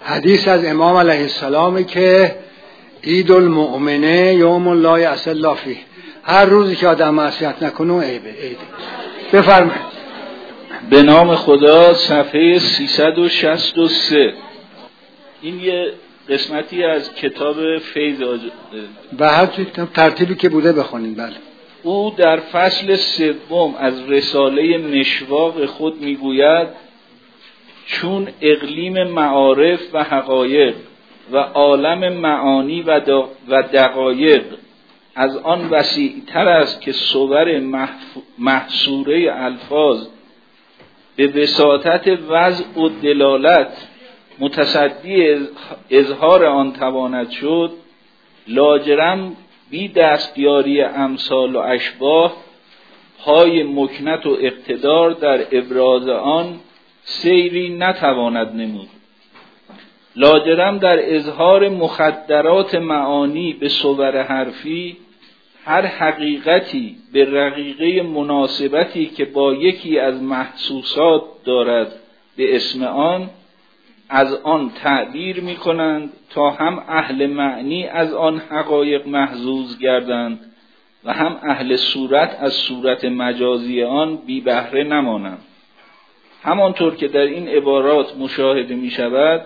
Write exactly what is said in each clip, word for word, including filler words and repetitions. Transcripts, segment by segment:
حدیث از امام علیه السلام که عید المؤمنه یوم لا یعصی الله فیه، هر روزی که آدم معصیت نکنه عیبه. عید. بفرمایید. به نام خدا. صفحه سیصد و شصت و سه. این یه قسمتی از کتاب فیض آج... به هر ترتیبی که بوده بخونید. بله. او در فصل سوم از رساله مشواق خود میگوید چون اقلیم معارف و حقایق و عالم معانی و دقایق از آن وسیع‌تر است که صور محصوره الفاظ به وساطت وضع و دلالت متصدی اظهار آن تواند شد، لاجرم بی دستیاری امثال و اشباه پای مکنت و اقتدار در ابراز آن سیری نتواند نمود. لاجرم در اظهار مخدرات معانی به صور حرفی هر حقیقتی به رقیقه مناسبتی که با یکی از محسوسات دارد به اسم آن از آن تعبیر می کنند تا هم اهل معنی از آن حقایق محظوظ گردند و هم اهل صورت از صورت مجازی آن بی بهره نمانند. همانطور که در این عبارات مشاهده می شود،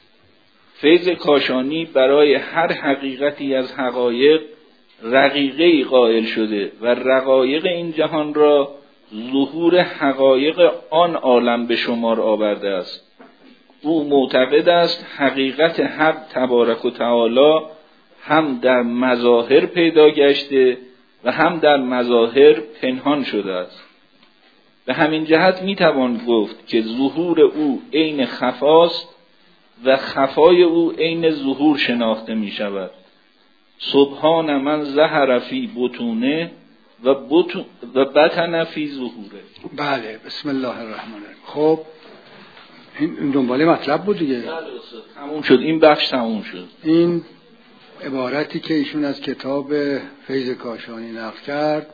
فیض کاشانی برای هر حقیقتی از حقایق رقیقه‌ای قائل شده و رقایق این جهان را ظهور حقایق آن عالم به شمار آورده است. او معتقد است حقیقت حق تبارک و تعالی هم در مظاهر پیدا گشته و هم در مظاهر پنهان شده است. به همین جهت میتوان گفت که ظهور او عین خفاست و خفای او عین ظهور شناخته می شود. سبحان من ظهر فی بطونه و بطن و بطن فی ظهوره. بله. بسم الله الرحمن الرحیم. خب این دنباله مطلب بود دیگه. تموم شد. این بخش تموم شد. این عبارتی که ایشون از کتاب فیض کاشانی نقل کرد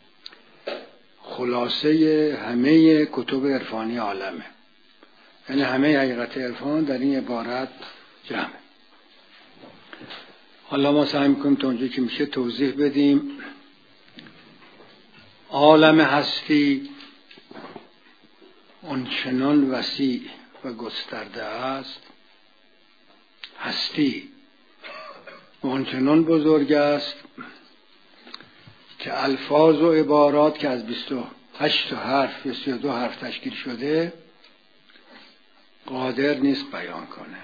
خلاصه همه کتب عرفانی عالمه، یعنی همه حقیقت عرفان در این عبارت جمعه. حالا ما سعی میکنیم تا اونجایی که میشه توضیح بدیم. عالم هستی اونچنان وسیع و گسترده است، هستی اونچنان بزرگ است که الفاظ و عبارات که از بیست و هشت حرف یا سی و دو حرف تشکیل شده قادر نیست بیان کنه.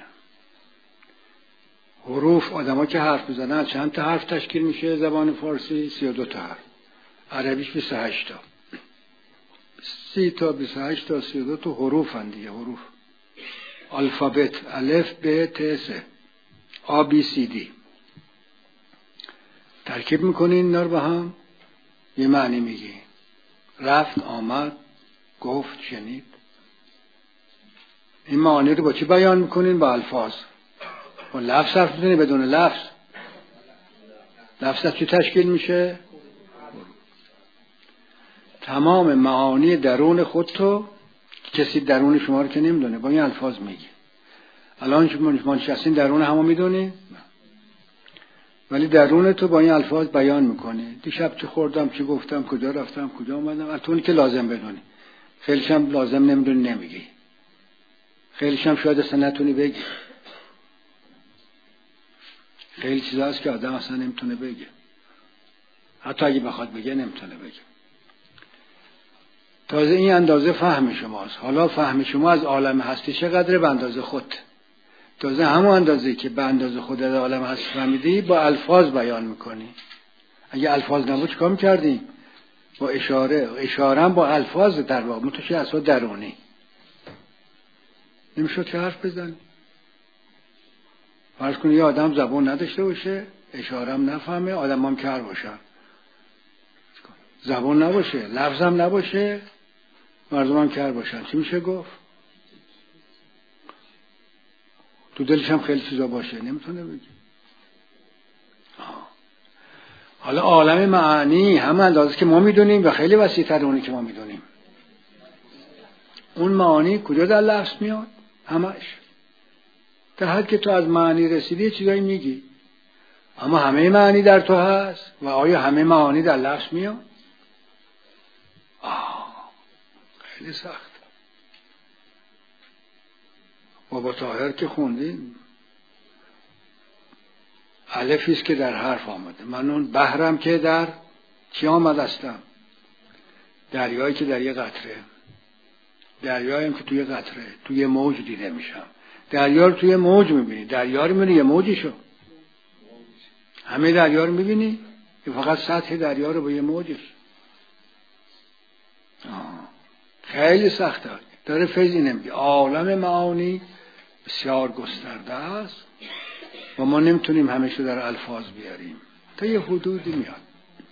حروف، آدم ها که حرف میزنن چند تا حرف تشکیل میشه؟ زبان فارسی سی و دو تا حرف، عربیش بیست و هشت تا، سی تا بیست و هشت تا سی و دو تا حروف هن دیگه. حروف الفابت، الف ب ت س آ بی سی دی ترکیب میکنین اینا رو با هم یه معنی میگی. رفت، آمد، گفت، شنید. این معانی رو با چی بیان میکنین؟ با الفاظ. با لفظ حرف میزنی بدون لفظ؟ لفظ از چی تشکیل میشه؟ تمام معانی درون خودتو کسی درون شما رو که نمیدونه با این الفاظ میگی. الان شما نشستین درون همو میدونی؟ ولی درون تو با این الفاظ بیان میکنی. دیشب چی خوردم، چی گفتم، کجا رفتم، کجا اومدم. البته که لازم بدونی، خیلیش هم لازم نمیدونی نمیگی، خیلیش هم شاید اصلا نتونی بگی. خیلی چیزا هست که آدم اصلا نمیتونه بگه، حتی اگه بخواد بگه نمیتونه بگه. تازه این اندازه فهم شماست. حالا فهم شما از عالم هستی چقدره؟ به اندازه خود. تازه همون اندازه که به اندازه خود از عالم هستی فهمیدی با الفاظ بیان میکنی. اگه الفاظ نبود چیکار میکردی؟ با اشاره. اشاره هم با الفاظ در واقع متوشه اصلا درونی نمیشد که حرف بزنی. فرض کنی یه آدم زبان نداشته باشه، اشاره هم نفهمه، آدم هم کر باشن، زبان نباشه، لفظ هم نباشه، مردم هم کر باشن، چی میشه گفت؟ تو دلش هم خیلی چیزا باشه نمیتونه بگه. حالا عالم معانی هم اندازه که ما میدونیم و خیلی وسیع‌تر اونی که ما میدونیم. اون معانی کجا در لفظ میاد؟ همش در حد که تو از معانی رسیدی چیزایی میگی، اما همه معانی در تو هست و آیا همه معانی در لفظ میاد؟ آه خیلی سخت. بابا طاهر که خوندیم الفیست که در حرف آمده، من اون بحرم که در چی آمد هستم، دریایی که در یه قطره، دریاییم که توی قطره، توی موج دیده میشم. دریا رو توی موج میبینی، دریا رو میبینی یه موجشو، همه دریا رو میبینی یا فقط سطح دریا رو با یه موجش؟ خیلی سخته. داره فیض اینه میگه عالم معانی بسیار گسترده است و ما نمیتونیم همیشه در الفاظ بیاریم، تا یه حدودی میاد.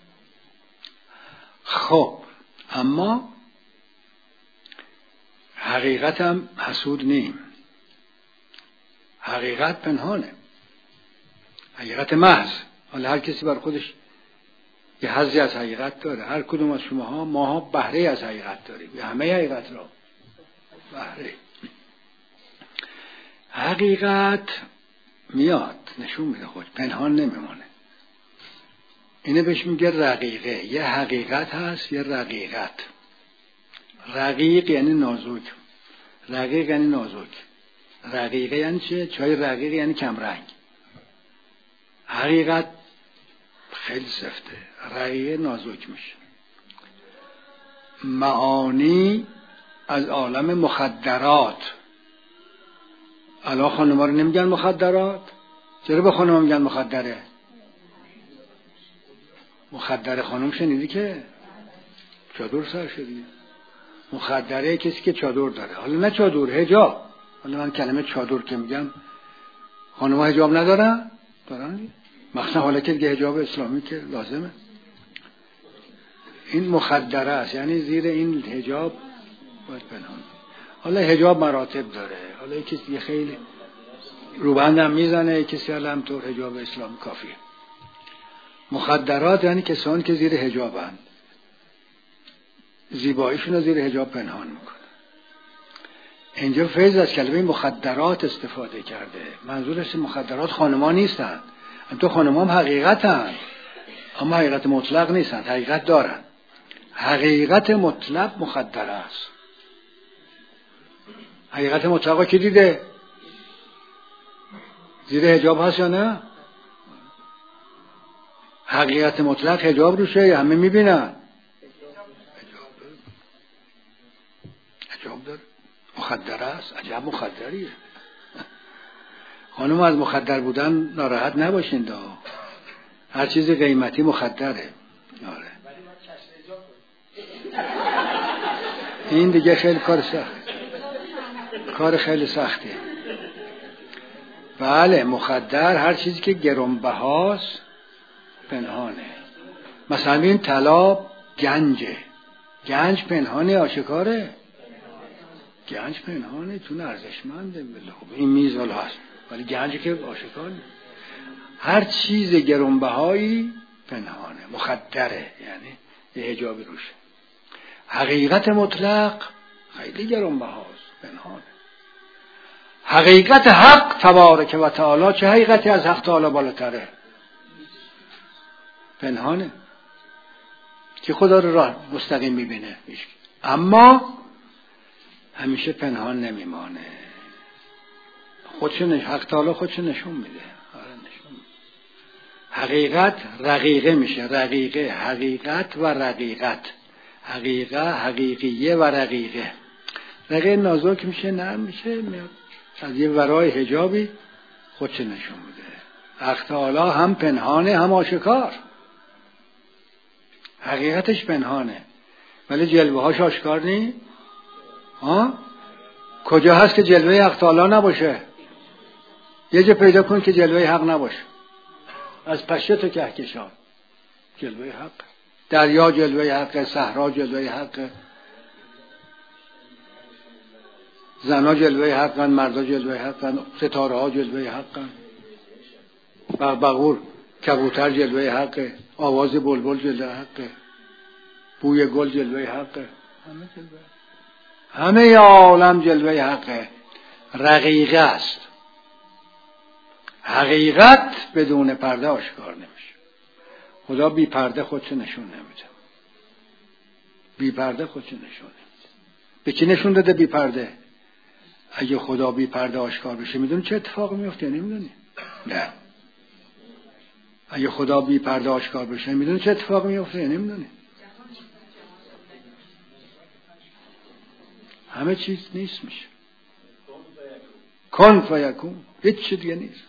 خب اما حقیقت هم حسود نیم، حقیقت پنهانه، حقیقت محض. حالا هر کسی بر خودش یه حظی از حقیقت داره، هر کدوم از شماها ماها بهره از حقیقت داریم، یه همه حقیقت را بهره. حقیقت میاد نشون میده خود، پنهان نمیمونه. اینه بهش میگه رقیقه. یه حقیقت هست یه رقیقت. رقیق یعنی نازک، رقیق یعنی نازک. رقیقه یعنی چه؟ چای رقیق یعنی کمرنگ. حقیقت خیلی سفته، رقیقه نازک میشه. معانی از عالم مخدرات. الان خانم‌ها رو نمیگن مخدرات؟ چرا به خانم‌ها میگن مخدره؟ مخدر خانم شنیدی که چادر سر شدی؟ مخدره کسی که چادر داره، حالا نه چادر، حجاب. حالا من کلمه چادر که میگم، خانم‌ها حجاب ندارن؟ دارن، مخصوصا حالا که دیگه حجاب اسلامی که لازمه. این مخدره است، یعنی زیر این حجاب باید پنهان. حالا حجاب مراتب داره، حالا کسی خیلی روبندم میزنه، کسی هم تو حجاب اسلامی کافیه. مخدرات یعنی کسانی که زیر حجابند، زیباییشون رو زیر حجاب پنهان میکنه. اینجا فیض از کلمه مخدرات استفاده کرده. منظورش مخدرات خانمان نیستن، تو خانمان حقیقتن، اما حقیقت مطلق نیستن، حقیقت دارن. حقیقت مطلق مخدر است. حقیقت مطلقا کی دیده؟ زیر حجاب هست یا نه؟ حقیقت مطلق حجاب روشه، همه میبینن. حجاب داره، مخدر است. عجب مخدریه. خانم از مخدر بودن ناراحت نباشین دا. هر چیز قیمتی مخدره. آره. این دیگه خیلی کار سخت، کار خیلی سخته. بله مخدر هر چیزی که گرانبهاست پنهانه. مثلا این طلا گنجه، گنج پنهانه آشکاره؟ گنج پنهانه، چون ارزشمنده. این میزال هست ولی گنج که آشکاره. هر چیز گرانبهایی پنهانه، مخدره، یعنی یه حجابی روشه. حقیقت مطلق خیلی گرانبهاست، پنهانه. حقیقت حق تبارک و تعالی، چه حقیقتی از حق تعالی بالاتره؟ پنهانه، که خدا رو راه مستقیم میبینه، اما همیشه پنهان نمیمانه. خودشون حق تعالی خودشون نشون میده. آره نشون میده. حقیقت رقیقه میشه، رقیقه، حقیقت و رقیقت. حقیقه، حقیقیه و رقیقه. رقیقه نازک میشه، نرم میشه، میاد از یه ورای حجابی خودش نشون میده. حق تعالی هم پنهانه هم آشکار. حقیقتش پنهانه ولی جلوه هاش آشکار نی. ها؟ کجا هست که جلوه حق تعالی نباشه؟ یه جا پیدا کن که جلوه حق نباشه. از پشت و کهکشان جلوه حق، دریا جلوه حق، صحرا جلوه حق، زنا جلوه حقن، مردا جلوه حقن، ستاره ها جلوه حقن، بغبغور کبوتر جلوه حقه، آواز بلبل جلوه حقه، بوی گل جلوه حقه، همه جلوه، همه عالم جلوه حقه. رقیقه است. حقیقت بدون پرده آشکار نمیشه. خدا بی پرده خودشو نشون نمیده. بی پرده خودشو نشون نمیده. به چی نشون داده بی پرده؟ اگه خدا بی پرده آشکار بشه میدونی چه اتفاقی میفته؟ نمیدونی؟ نه. اگه خدا بی پرده آشکار بشه میدونی چه اتفاقی میفته؟ نمیدونی؟ همه چیز نیست میشه. کن فیکون. هیچ چیز دیگه نیست.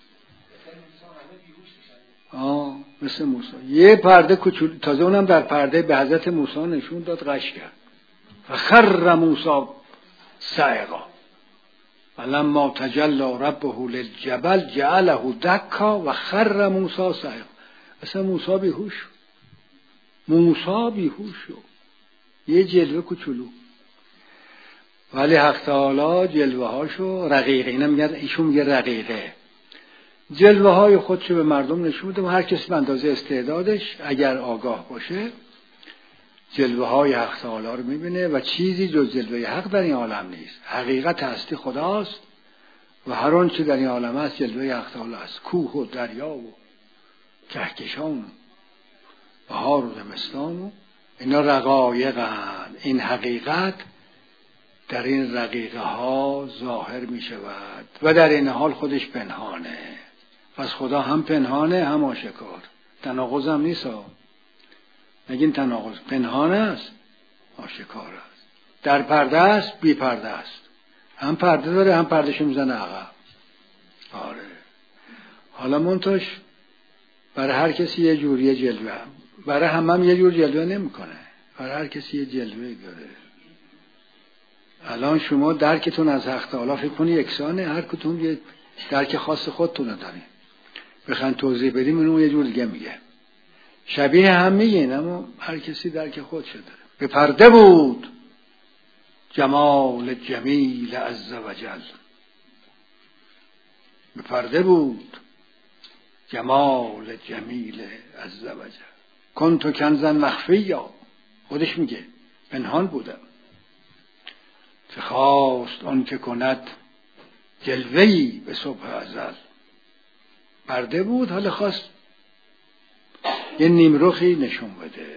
آه مثل موسی یه پرده کوچولو، تازه اونم در پرده به حضرت موسی نشون داد، غش کرد. فخر موسی صعقا فلما تجلی ربه للجبل جعله دکا و خر موسی صعقا. اصلا موسی بیهوش شد. موسی بیهوش شد. یه جلوه کوچولو. ولی حق تعالی جلوه هاشو رقیقه، اینا میگن، ایشون میگه رقیقه، جلوه های خودشو به مردم نشون میده و هر کسی به اندازه استعدادش اگر آگاه باشه جلوه های حق تعالی رو میبینه و چیزی جز جلوه حق در این عالم نیست. حقیقت هستی خداست و هر آن چه در این عالم است جلوه حق تعالی است. کوه و دریا و کهکشان و بهار و زمستان و اینا رقایقن. این حقیقت در این رقیقه ها ظاهر می شود و در این حال خودش پنهانه. پس خدا هم پنهانه هم آشکار. تناقض هم نیست ها. نگین تناقض، پنهانه است آشکار است. در پرده است بی پرده است. هم پرده داره هم پردهشو میزنه عقب. آره. حالا منتش برای هر کسی یه جوریه جلوه، برای همه هم یه جور جلوه نمی کنه. برای هر کسی یه جلوه داره. الان شما درکتون از حق تعالی فکر کنی یکسانه، هر کدوم یه درک خاص خودتون دارین. بخوان توضیح بدیم اونو یه جور دیگه میگه. شبیه هم میگن اما هر کسی درک خودش داره. به پرده بود جمال جمیل عز وجل. به پرده بود جمال جمیل عز وجل. کنت کنزا مخفیا، خودش میگه پنهان بودم. چه خواست آن که کند جلوه‌ای به صبح ازل. پرده بود حالا خواست یه نیمرخی نشون بده.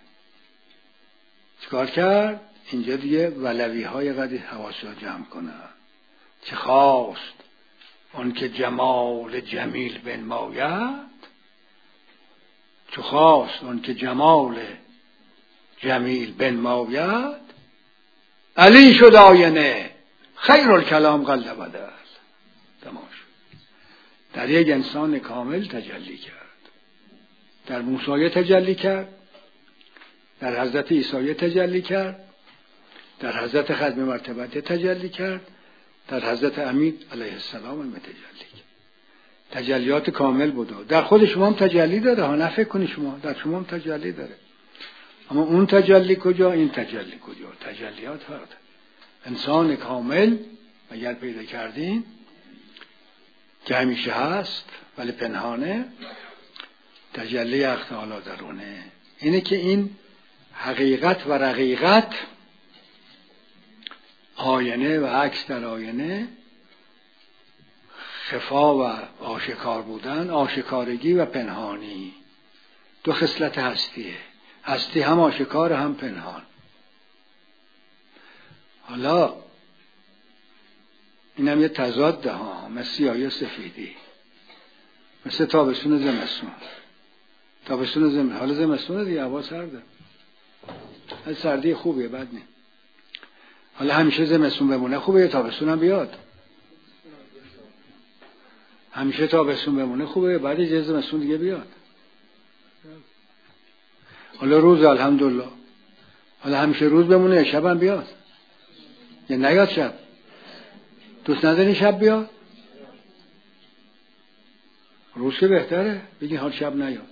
چیکار کرد؟ اینجا دیگه ولوی های قدی حواس رو جمع کنن. چه خواست آن که جمال جمیل بنماید. چه خواست آن که جمال جمیل بنماید. علی شد آینه خیر الکلام قل بدل. تمام شد. در یک انسان کامل تجلی کرد. در موسی تجلی کرد، در حضرت عیسی تجلی کرد، در حضرت ختم مرتبه تجلی کرد، در حضرت امین علیه السلام هم تجلی کرد. تجلیات کامل بود. در خود شما هم تجلی داره ها، نه فکر کنی شما، در شما هم تجلی داره. اما اون تجلی کجا، این تجلی کجا؟ تجلیات فرق داره. انسان کامل اگر پیدا کردین که همیشه هست ولی پنهانه، تجلی حق تعالی درونه. اینه که این حقیقت و رقیقت، آینه و عکس در آینه، خفا و آشکار بودن، آشکارگی و پنهانی، دو خصلت هستیه. هستی هم آشکار هم پنهان. حالا اینم یه تضاد ها، مثل سیاهی و سفیدی، مثل تابستون و زمستون. تابستون و زمستون، حالا زمستون دیگه هوا سرده، از سردی خوبیه، بد نیم. حالا همیشه زمستون بمونه خوبه یا تابستون هم بیاد؟ همیشه تابستون بمونه خوبه، بعد یه زمستون دیگه بیاد. حالا روز الحمدلله، حالا همیشه روز بمونه یا شب هم بیاد؟ یا نیاد شب؟ دوست نداری شب بیاد؟ روز که بهتره، بگین حال شب نیاد.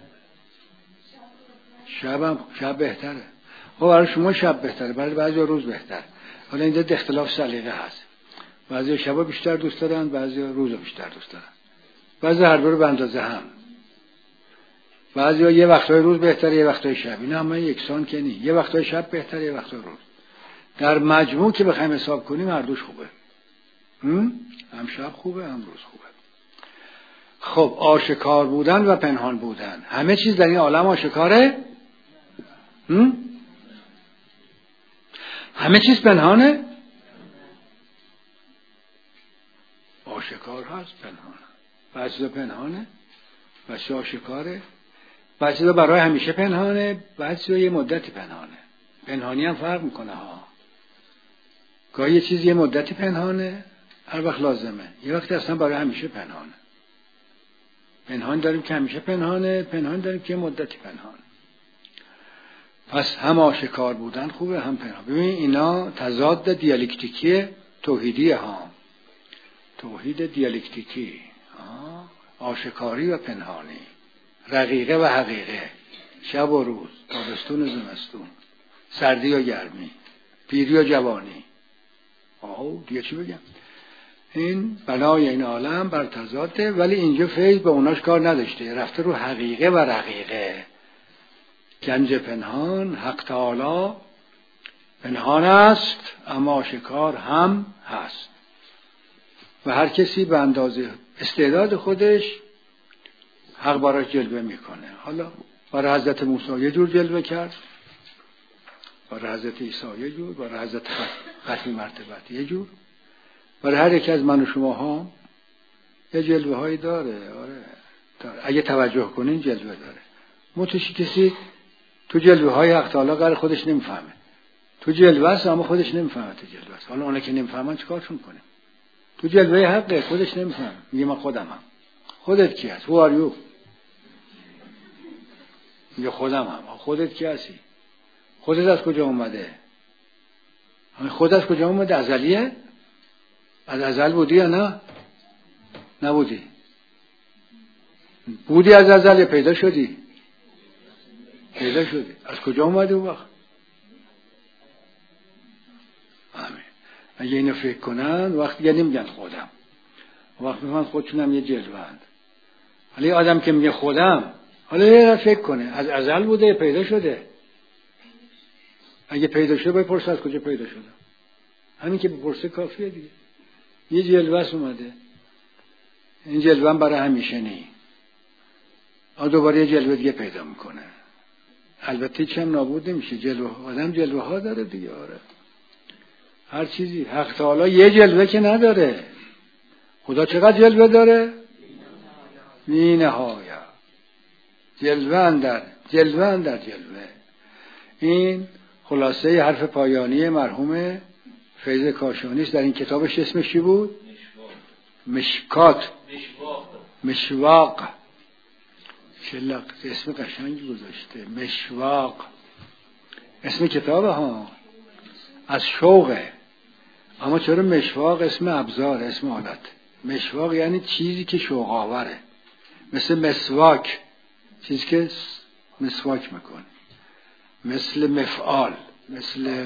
شب هم شب بهتره. خب برای شما شب بهتره، برای بعضی روز بهتره. حالا اینجا اختلاف سلیقه هست. بعضی شبا بیشتر دوست دارن، بعضی روزا بیشتر دوست دارن. بعضی هر دو رو به اندازه هم. بعضی یه وقتای روز بهتره، یه وقتای شب. اینا همه یکسان که نیست. یه وقتای شب بهتره، یه وقتای روز. در مجموع که بخوایم حساب کنیم هر دوش خوبه. هم؟ هم شب خوبه هم روز خوبه. خب آشکار بودن و پنهان بودن، همه چیز در این عالم آشکاره؟ هم؟ همه چیز پنهانه؟ آشکار هست، پنهانه. بعضی چیزا پنهانه، بعضی چیزا آشکاره، بعضی چیزا برای همیشه پنهانه، بعضی چیزا یه مدتی پنهانه. پنهانی هم فرق میکنه ها. گاهی یه چیز یه مدتی پنهانه، هر وقت لازمه، یه وقت اصلا برای همیشه پنهانه. پنهان داریم که همیشه پنهانه، پنهان داریم که مدتی پنهانه. پس هم آشکار بودن خوبه، هم پنهان. ببین اینا تضاد دیالکتیکی توحیدی ها. توحید دیالکتیکی، آشکاری و پنهانی، رقیقه و حقیقه، شب و روز، تابستون و زمستون، سردی و گرمی، پیری و جوانی. آه دیگه چی بگم؟ این بنای این عالم بر تضاده، ولی اینجا فیض به اوناش کار نداشته، رفته رو حقیقه و رقیقه. گنج پنهان، حق تعالی پنهان است اما آشکار هم هست و هر کسی به اندازه استعداد خودش حق براش جلوه میکنه. حالا برای حضرت موسی یه جور جلوه کرد، برای حضرت عیسی یه جور، برای حضرت ختم مرتبت یه جور، برای هر یک از من و شما ها یه جلوه هایی داره. آره داره. اگه توجه کنین جلوه داره. متوشی کسی تو جلوه های حق تعالی قرار خودش نمیفهمه، تو جلوه است اما خودش نمیفهمه تو جلوه است. حالا اونا که نمیفهمن چیکارشون کنه؟ تو جلوه حقه، خودش نمیفهمه، میگه من خودمم. خودت کی هست؟ Who are you؟ میگه خودمم. خودت کی هستی؟ خودت از کجا اومده؟ خودت از کجا اومده؟ ازلیه؟ از ازل بودی یا نه؟ نبودی. بودی از ازل یا پیدا شدی؟ پیدا شدی. از کجا اومده اون وقت؟ آمین. اگه اینو فکر کنن وقتی یه نمیگن خودم، وقتی میگن خودشونم یه جلوه‌اند. حالا یه آدم که میگه خودم، حالا یه فکر کنه از ازل بوده یا پیدا شده؟ اگه پیدا شده باید پرسه از کجا پیدا شده. همین که بپرسه کافیه دیگه. یه جلوه اومده، این جلوه هم برای همیشه نی، آ دوباره یه جلوه دیگه پیدا میکنه. البته چم نابود نمیشه، جلوه آدم جلوه ها داره دیگه. آره هر چیزی. حق تعالی یه جلوه که نداره. خدا چقدر جلوه داره؟ بی نهایت. جلوه اندر جلوه اندر جلوه. این خلاصه حرف پایانی مرحوم فیض کاشانی است. در این کتابش اسمش چی بود؟ مشکات. مشواق. شلق اسم قشنگی گذاشته، مشواق. اسم کتابه ها، از شوقه. اما چرا مشواق؟ اسم ابزار، اسم آلت. مشواق یعنی چیزی که شوق آوره، مثل مسواک، چیزی که مسواک میکنه، مثل مفعال، مثل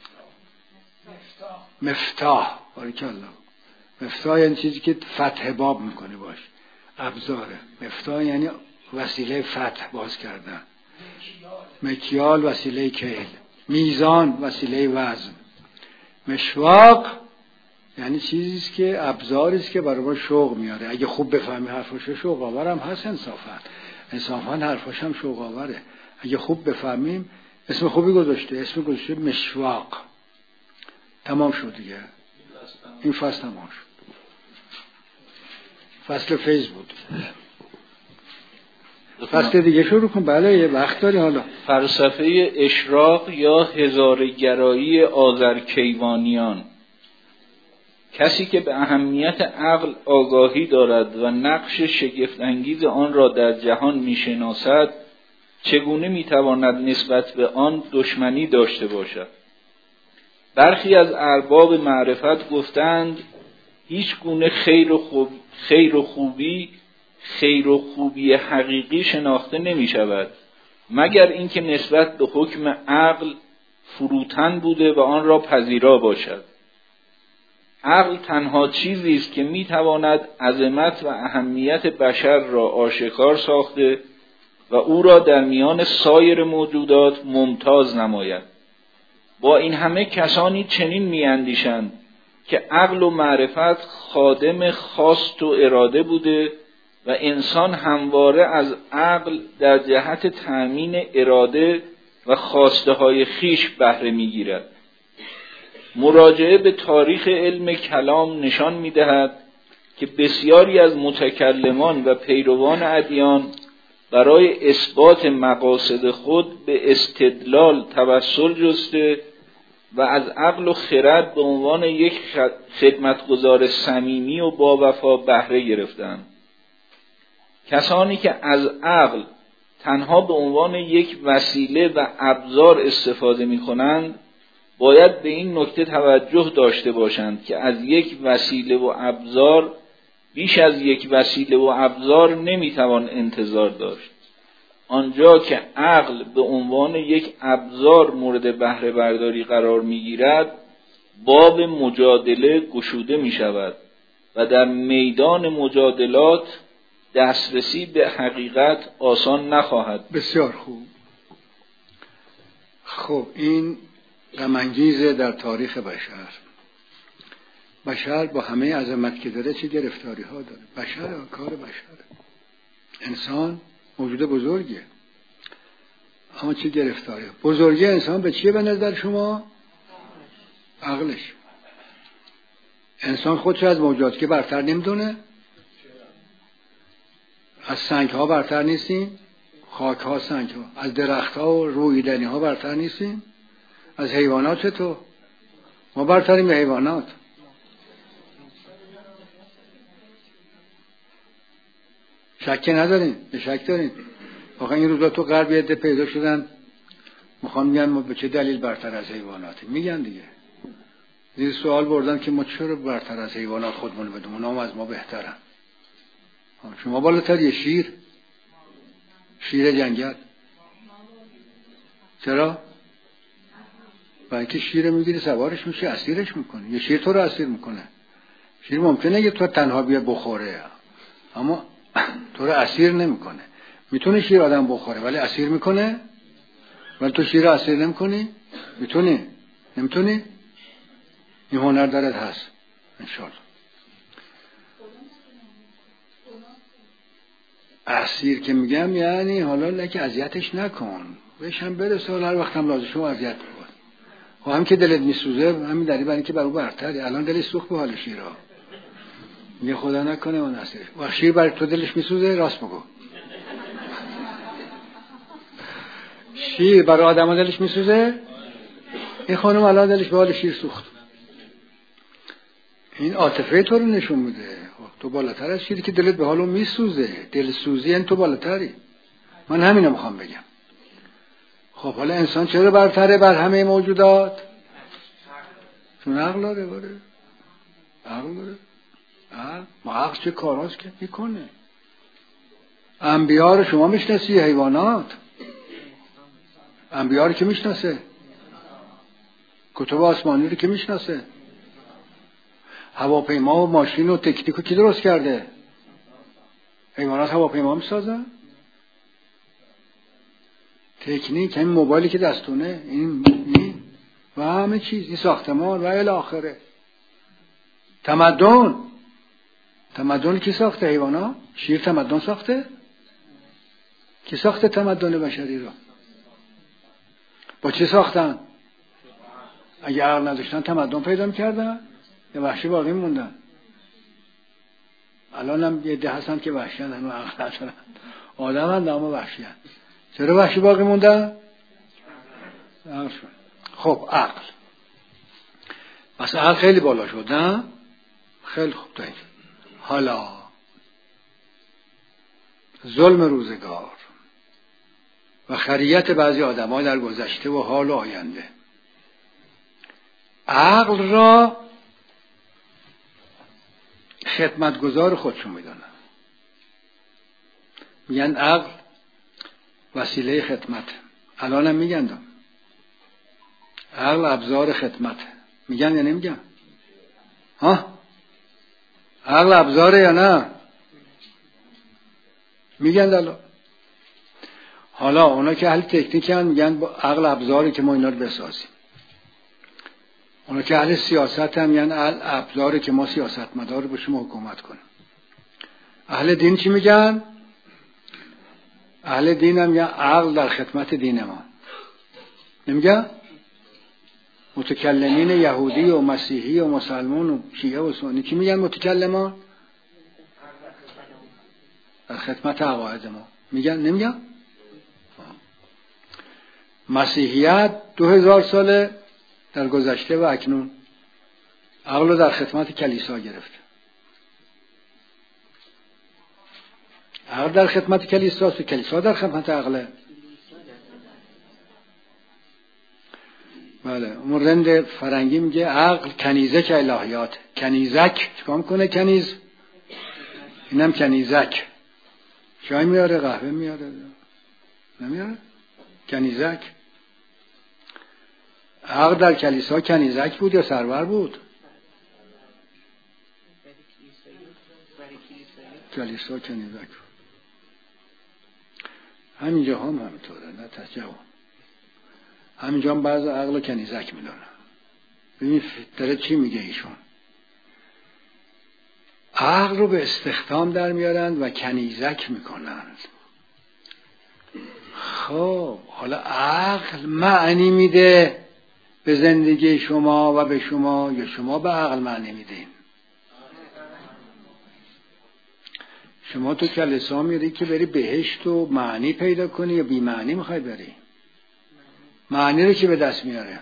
مفتاح. بارکالله. مفتاح یعنی چیزی که فتح باب میکنه باش، ابزاره. مفتاح یعنی وسیله فتح باز کردن. مکیال وسیله کیل، میزان وسیله وزن. مشواق یعنی چیزی که ابزاری است که برای ما شوق میاره. اگه خوب بفهمی حرفش شوق آورم هست. انصافا انصافا حرفش هم شوق آوره. اگه خوب بفهمیم. اسم خوبی گذاشته، اسم گذاشته مشواق. تمام شد دیگه، این فصل تمام شد. فصل فیض بود. فصل دیگه شروع کن. بله یه وقت داری. حالا فلسفه اشراق یا هزارگرایی آذرکیوانیان. کسی که به اهمیت عقل آگاهی دارد و نقش شگفت انگیز آن را در جهان میشناسد، چگونه میتواند نسبت به آن دشمنی داشته باشد؟ برخی از ارباب معرفت گفتند هیچ گونه خیر و خوب خیر و خوبی خیر و خوبی حقیقی شناخته نمی شود مگر اینکه نسبت به حکم عقل فروتن بوده و آن را پذیرا باشد. عقل تنها چیزی است که می تواند عظمت و اهمیت بشر را آشکار ساخته و او را در میان سایر موجودات ممتاز نماید. با این همه کسانی چنین می اندیشند که عقل و معرفت خادم خواست و اراده بوده و انسان همواره از عقل در جهت تأمین اراده و خواسته های خیش بهره میگیرد. مراجعه به تاریخ علم کلام نشان میدهد که بسیاری از متکلمان و پیروان ادیان برای اثبات مقاصد خود به استدلال توسل جسته و از عقل و خرد به عنوان یک خدمتگزار صمیمی و با وفا بهره گرفتند. کسانی که از عقل تنها به عنوان یک وسیله و ابزار استفاده می‌کنند باید به این نکته توجه داشته باشند که از یک وسیله و ابزار بیش از یک وسیله و ابزار نمیتوان انتظار داشت. آنجا که عقل به عنوان یک ابزار مورد بهره برداری قرار میگیرد، باب مجادله گشوده می شود و در میدان مجادلات دسترسی به حقیقت آسان نخواهد. بسیار خوب. خب این غم‌انگیزه در تاریخ بشر. بشر با همه عظمت که داره چه گرفتاری ها داره. بشر کار بشر. انسان موجود بزرگیه، اما چه گرفتاری. بزرگی انسان به چیه به نظر شما؟ عقلش. انسان خودش از موجودات که برتر نمیدونه؟ از سنگ ها برتر نیستیم؟ خاک ها سنگ ها. از درخت ها و رویدنی ها برتر نیستیم؟ از حیوانات چطور؟ ما برتریم به حیوانات. شک نداریم؟ به شک داریم. واقعا این روزا تو غرب یه عده پیدا شدن میخوان میگن ما به چه دلیل برتر از حیواناتیم. میگن دیگه زیر سوال بردن که ما چرا برتر از حیوانات خودمون بدیم، اونا هم از ما بهترن. شما بالاتر یه شیر شیر جنگل. چرا؟ برای اینکه شیر میگیری سوارش میشه اسیرش میکنه. یه شیر تو رو اسیر میکنه. شیر ممکنه که تو تنها بیا بخوره اما تو رو اسیر نمیکنه. میتونه شیر آدم بخوره ولی اسیر میکنه؟ ولی تو شیر رو اسیر نمیکنی؟ میتونی؟ نمیتونی؟ این هنر دارد هست انشالله. اسیر که میگم یعنی حالا لکه اذیتش نکن، بهش هم برسه، هر وقت هم لازم شما اذیت بکن. خب هم که دلت میسوزه همین دلیل برای اینکه برای برتری. الان دلش سوخت به حال شیرها، میگه خدا نکنه اون اسیر. وقت شیر برای تو دلش میسوزه راست بگو. شیر برای آدم دلش میسوزه؟ این خانم الان دلش به حال شیر سوخت. این عاطفه تو رو نشون میده. تو بالاتر از شیری که دلت به حالو میسوزه. دل سوزی این تو بالاتری. من همینو میخوام بگم. خب حالا انسان چرا برتره بر همه موجودات؟ چون عقل داره. باره عقل داره. ما عقل چه کاراست که میکنه؟ انبیاء رو شما میشناسی؟ حیوانات انبیاء رو که میشناسه؟ کتب آسمانی رو که میشناسه؟ هواپیما و ماشین و تکنیک رو کی درست کرده؟ حیوانات هواپیما میسازن؟ تکنیک همین موبایلی که دستونه این, این و همه چیز، این ساختمان و الی آخره. تمدن تمدن کی ساخته؟ حیوانات؟ شیر تمدن ساخته؟ کی ساخته تمدن بشری رو؟ با چه ساختن؟ اگه عقل نداشتن تمدن پیدا میکردن یا وحشی باقی موندن؟ الان هم یه ده هستن که وحشی هستن و عقل ندارن. آدم هستن اما وحشی هستن. چرا وحشی باقی موندن؟ خب عقل بس عقل خیلی بالا شد نه؟ خیلی خوب دارید. حالا ظلم روزگار و خریت بعضی آدم ها در گذشته و حال و آینده عقل را خدمتگزار خودشون میدونن. میگن عقل وسیله خدمت. الان هم میگن عقل ابزار خدمت. میگن یا نمیگن؟ ها؟ عقل ابزاره یا نه؟ میگن الان. حالا اونا که اهل تکنیک هم میگن عقل ابزاری که ما اینا رو بسازیم. اونا که اهل سیاست هم میگن عقل ابزاری که ما سیاستمدار رو به شما حکومت کنیم. اهل دین چی میگن؟ اهل دین هم میگن عقل در خدمت دین ما. نمیگن؟ متکلمین یهودی و مسیحی و مسلمان و شیعه و سنی چی میگن متکلمان؟ در خدمت عقاید ما. میگن؟ نمیگن؟ مسیحیت دو هزار ساله در گذشته و اکنون عقل رو در خدمت کلیسا گرفته. عقل در خدمت کلیسا است و کلیسا در خدمت عقله. بله اون رند فرنگی میگه عقل کنیزک الهیات. کنیزک چیکار کنه کنیز؟ اینم کنیزک. چای میاره قهوه میاره نمیاره؟ کنیزک. عقل در کلیسا کنیزک بود یا سرور بود؟ کلیسا کنیزک بود. همینجا هم همینطوره نه تجاوز. همینجا هم بعض عقل و کنیزک میدونن. ببین داره چی میگه ایشون؟ عقل رو به استخدام در میارند و کنیزک میکنند. خب حالا عقل معنی میده به زندگی شما و به شما یا شما به عقل معنی میدین؟ شما تو کلیسا میری که بری بهشت و معنی پیدا کنی یا بی معنی میخوای بری؟ معنی رو که به دست میاره.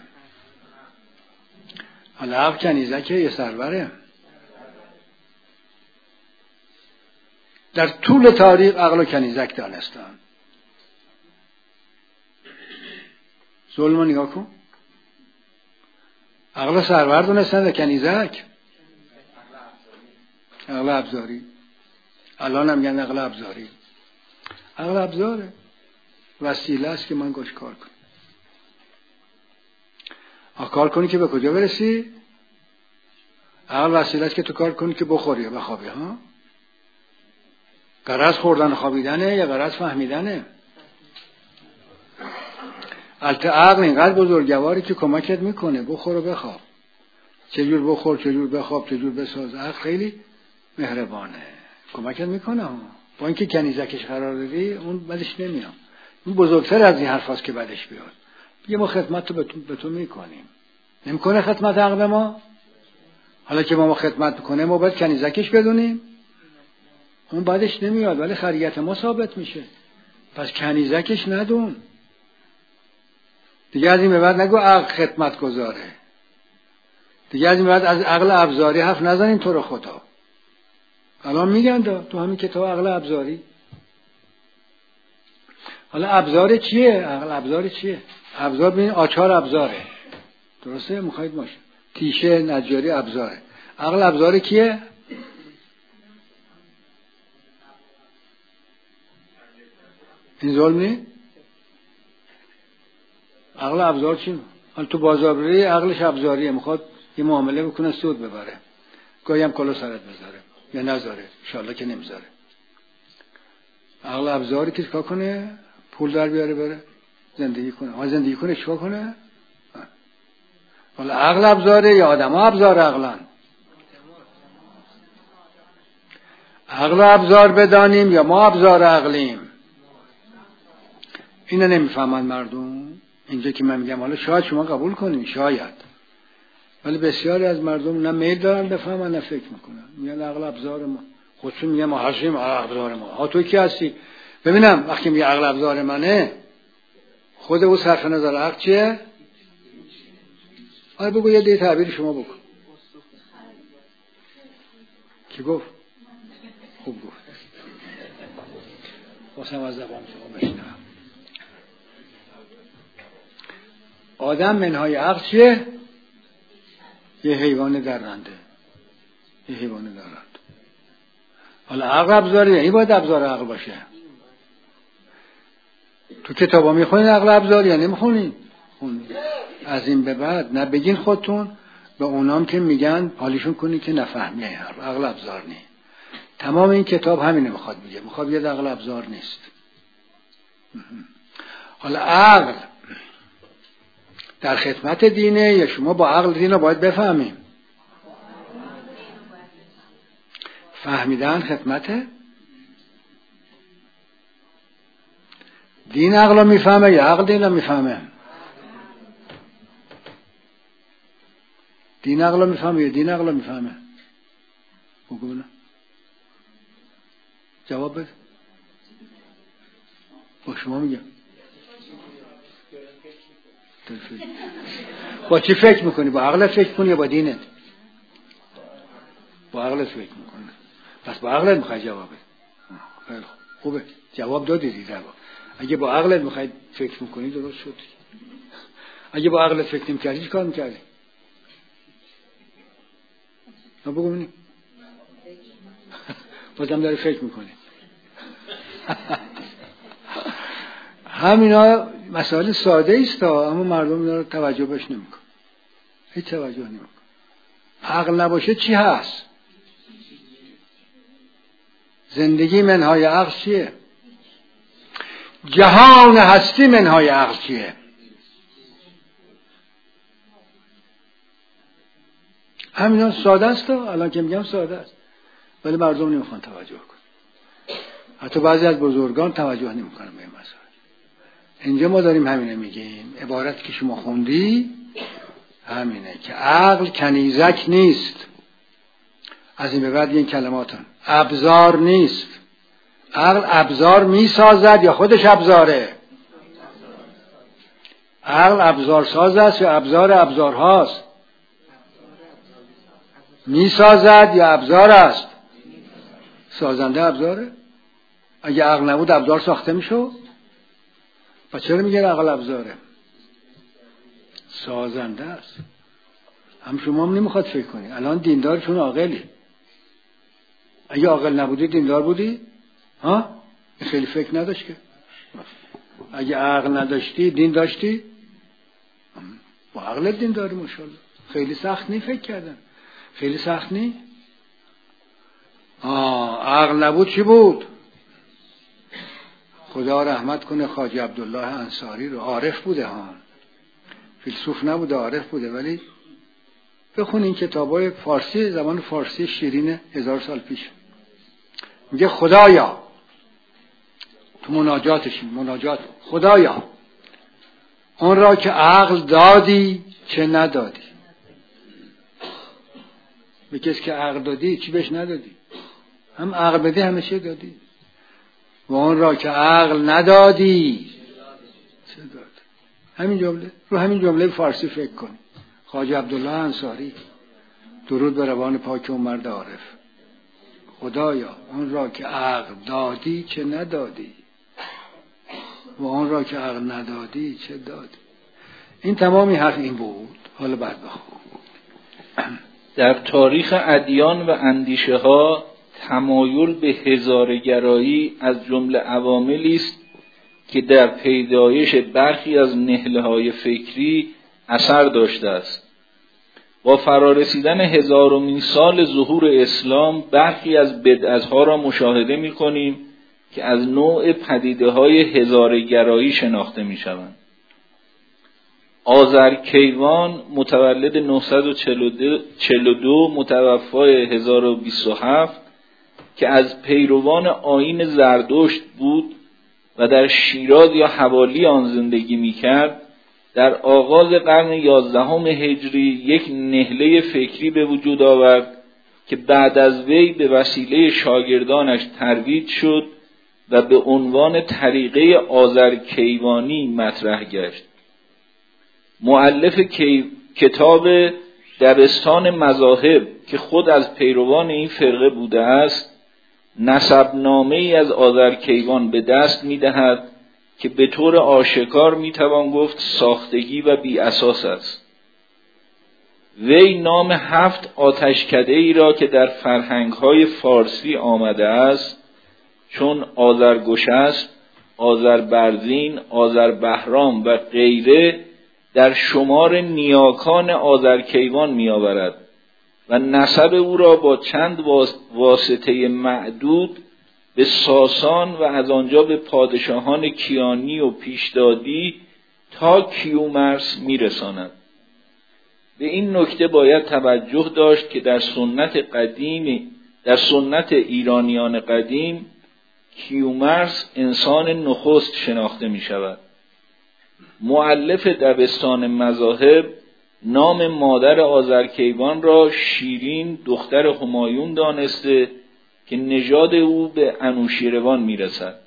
حالا عقل کنیزکه یا سروره؟ در طول تاریخ عقل و کنیزک دانستن. ظلم رو نگاه کن. عقل سرور دونستن و کنیزک عقل ابزاری. الان هم میگن عقل ابزاری. عقل ابزاره، وسیله است که من گوش کار کنم. آه کار کنی که به کجا برسی؟ عقل وسیله است که تو کار کنی که بخوری و بخوابی. ها غرض خوردن و خوابیدنه یا غرض فهمیدنه؟ البته عقل اینقدر بزرگواری که کمکت میکنه بخور و بخواب. چجور بخور، چجور بخواب، چجور بساز. عقل خیلی مهربانه، کمکت میکنه. با اینکه کنیزکش قرار دادی اون بدش نمیاد. اون بزرگتر از این حرف هاست که بدش بیاد. بگه ما خدمت رو به تو میکنیم. نمیکنه خدمت عقل ما؟ حالا که ما ما خدمت میکنه ما باید کنیزکش بدونیم؟ اون بعدش نمیاد ولی خریت ما ثابت میشه. پس کنیزکش ندون. دیگه از این به بعد نگو عقل خدمت گذاره. دیگه از این به بعد از عقل ابزاری حرف نزنین تو رو خدا. الان میگن دا تو همین کتاب عقل ابزاری. حالا ابزار چیه؟ عقل ابزار چیه؟ ابزار ببین آچار ابزاره. درسته؟ میخواید باشه. تیشه نجاری ابزاره. عقل ابزار کیه؟ این ظلم نی؟ عقل ابزار چیه؟ حالا تو بازار بری عقلش ابزاریه، میخواد یه معامله بکنه سود ببره. گاهی هم کلا سرت بذاره یا نذاره، انشالله که نمیذاره. عقل ابزاری که چیکار کنه؟ پول در بیاره بره زندگی کنه. ها زندگی کنه چیکار کنه؟ حالا عقل ابزاره یا آدم‌ها ابزار عقلن؟ عقل ابزار بدانیم یا ما ابزار عقلیم؟ اینو نمیفهمن مردم. اینجا که من میگم حالا شاید شما قبول کنین، شاید، ولی بسیاری از مردم نه میل دارن بفهمن نه فکر میکنن. میگن عقل ابزار ما. خودشون میگن ما هستیم عقل ابزار ما. ها تو کی هستی؟ ببینم وقتی میگه عقل ابزار منه خود او صرف نظر عقل چیه؟ آره بگو یه دی تعبیر شما بکن. کی گفت؟ خوب گفت. خواستم از زبان شما بشنوم. آدم منهای عقل چیه؟ یه حیوان درنده. یه حیوان درنده. حالا عقل ابزاره یعنی باید ابزار عقل باشه. تو کتابا میخونین عقل ابزار یا نمیخونین؟ خونین. از این به بعد نه بگین خودتون به اونام که میگن حالیشون کنین که نفهمیه عقل ابزار نی. تمام این کتاب همینه میخواد بگه. میخواد بگه عقل ابزار نیست. حالا عقل در خدمت دینه یا شما با عقل دین رو باید بفهمیم؟ فهمیدن خدمته؟ دین عقل میفهمه یا عقل دین میفهمه؟ دین عقل میفهمه یا دین عقل میفهمه؟ بگو نه. جواب بده. با شما میگم. با چی فکر میکنی؟ با عقلت فکر کنی یا با دینت؟ با عقلت فکر میکنی. پس با عقلت میخوای جواب بده. خیلی خوبه. جواب دادی دیگه. اگه با عقلت میخوای فکر میکنی درست شد. اگه با عقلت فکر نمی‌کردی چی کار می‌کردی؟ نه بگو ببینیم. بازم داری فکر میکنی. همینا مسائل ساده است اما مردم اینا رو توجه بهش نمیکنن. هیچ توجه نمیکنن. عقل نباشه چی هست؟ زندگی منهای عقل چیه؟ جهان هستی منهای عقل چیه؟ همینا ساده است. الان که میگم ساده است ولی مردم نمیخوان توجه کن. حتی بعضی از بزرگان توجه نمیکنن به این مسائل. اینجا ما داریم همینه میگیم. عبارت که شما خوندی همینه که عقل کنیزک نیست. از این به بعد این کلماتن ابزار نیست. عقل ابزار میسازد یا خودش ابزاره؟ عقل ابزار ساز است یا ابزار ابزارهاست؟ میسازد یا ابزار است؟ سازنده ابزاره؟ اگه عقل نبود ابزار ساخته میشو؟ پس چرا میگن عقل ابزاره؟ سازنده است. هم شما هم نمیخواد فکر کنی. الان دیندار چون عاقلی. اگه عاقل نبودی دیندار بودی؟ ها؟ خیلی فکر نداشت که. اگه عقل نداشتی دین داشتی؟ با عقل دین داری ماشاءالله. خیلی سخت نی فکر کردن. خیلی سخت نی؟ آه عقل نبود چی بود؟ خدا رحمت کنه خواجه عبدالله انصاری رو. عارف بوده ها، فیلسوف نبوده، عارف بوده. ولی بخون این کتابای فارسی، زمان فارسی شیرین هزار سال پیش. میگه خدایا، تو مناجاتش مناجات خدایا اون را که عقل دادی چه ندادی؟ به کسی که عقل دادی چی بهش ندادی؟ هم عقل بدی همیشه دادی. و اون را که عقل ندادی چه داد؟ همین جمله رو همین جمله فارسی فکر کن. خواجه عبدالله انصاری، درود به روان پاک اون مرد عارف. خدایا اون را که عقل دادی چه ندادی و اون را که عقل ندادی چه دادی؟ این تمامی حرف این بود. حالا بعد بخون. در تاریخ ادیان و اندیشه ها تمایل به هزارگرایی از جمله عواملی است که در پیدایش برخی از نهله‌های فکری اثر داشته است. با فرارسیدن هزارمین سال ظهور اسلام برخی از بدعت‌ها را مشاهده می‌کنیم که از نوع پدیده‌های هزارگرایی شناخته می‌شوند. آذرکیوان متولد نهصد و چهل و دو متوفای هزار و بیست و هفت که از پیروان آیین زردشت بود و در شیراز یا حوالی آن زندگی می‌کرد، در آغاز قرن یازدهم هجری یک نهله فکری به وجود آورد که بعد از وی به وسیله شاگردانش ترویج شد و به عنوان طریقه آذرکیوانی مطرح گشت. مؤلف کتاب دبستان مذاهب که خود از پیروان این فرقه بوده است، نسبنامه ای از آذرکیوان به دست می دهد که به طور آشکار می توان گفت ساختگی و بی اساس است. وی نام هفت آتشکده ای را که در فرهنگ های فارسی آمده است چون آذرگشسپ، آذربرزین، آذربهرام و غیره در شمار نیاکان آذرکیوان می آورد و نسب او را با چند واسطه معدود به ساسان و از آنجا به پادشاهان کیانی و پیشدادی تا کیومرث میرساند. به این نکته باید توجه داشت که در سنت قدیم در سنت ایرانیان قدیم کیومرث انسان نخست شناخته می شود. مؤلف دبستان مذاهب نام مادر آذرکیوان را شیرین دختر همایون دانسته که نژاد او به انوشیروان می رسد.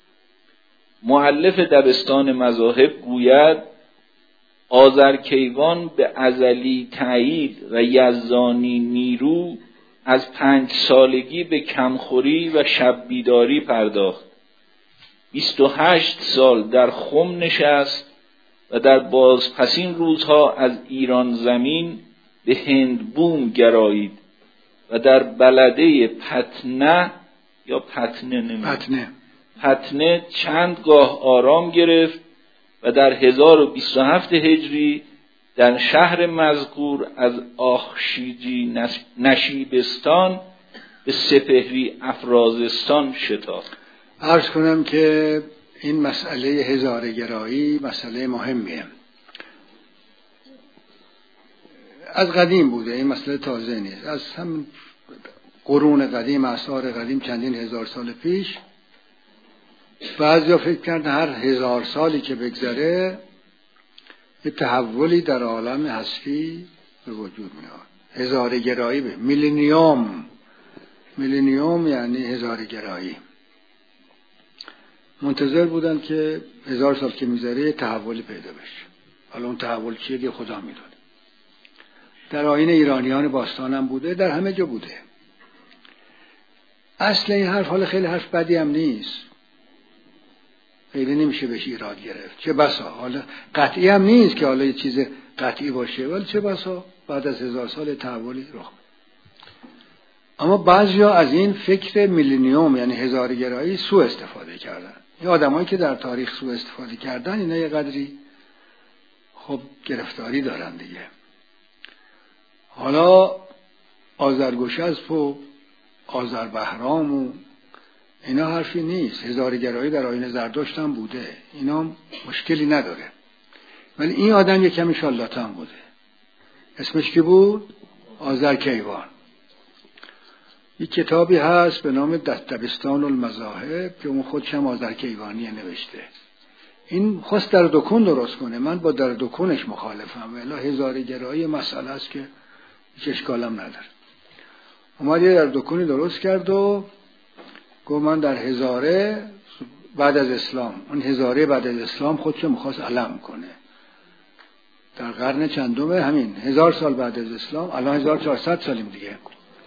مؤلف دبستان مذاهب گوید آذرکیوان به ازلی تایید و یزدانی نیرو از پنج سالگی به کمخوری و شب بیداری پرداخت. بیست و هشت سال در خم نشست و در بازپسین روزها از ایران زمین به هند بوم گرایید و در بلده پتنه یا پتنه نمید. پتنه پتنه چند گاه آرام گرفت و در هزار و بیست و هفت هجری در شهر مذکور از آخشیجی نشیبستان به سپهری افرازستان شتافت. عرض کنم که این مسئله هزاره‌گرایی مسئله مهمیه، از قدیم بوده، این مسئله تازه نیست، از هم قرون قدیم، اعصار قدیم، چندین هزار سال پیش بعضیا فکر کردن هر هزار سالی که بگذره یه تحولی در عالم هستی به وجود میاد. هزاره‌گرایی به میلینیوم، میلینیوم یعنی هزاره‌گرایی. منتظر بودن که هزار سال که میذاره یه تحولی پیدا بشه. حالا اون تحول چیه دیگه خدا میدونه. در آیین ایرانیان باستان هم بوده، در همه جا بوده. اصل این حرف حالا خیلی حرف بدی هم نیست، خیلی نمیشه بهش ایراد گرفت. چه بسا حالا قطعی هم نیست که حالا یه چیز قطعی باشه، ولی چه بسا بعد از هزار سال تحولی رخ. اما بعضیا از این فکر میلینیوم یعنی هزاره‌گرایی سوء استفاده کردن. این آدمایی که در تاریخ سوء استفاده کردن اینا یه قدری خب گرفتاری دارن دیگه. حالا آذرگشسپ و آذربهرام و اینا حرفی نیست. هزاره‌گرایی در آیین زرتشت هم بوده، اینا مشکلی نداره. ولی این آدم یه کمی شالاتان بوده. اسمش کی بود؟ آذرکیوان. یک کتابی هست به نام دبستان المذاهب که اون خودش هم آذرکیوانی نوشته. این خواست در دکون درست کنه، من با در دکونش مخالفم، ولی هزاره‌گرایی مسئله است که هیچ اشکالم نداره. اومد یه در دکونی درست کرد و گفت من در هزاره بعد از اسلام، اون هزاره بعد از اسلام خودش میخواست علم کنه. در قرن چندمه، همین هزار سال بعد از اسلام، الان هزار و چهارصد سالیم دیگه،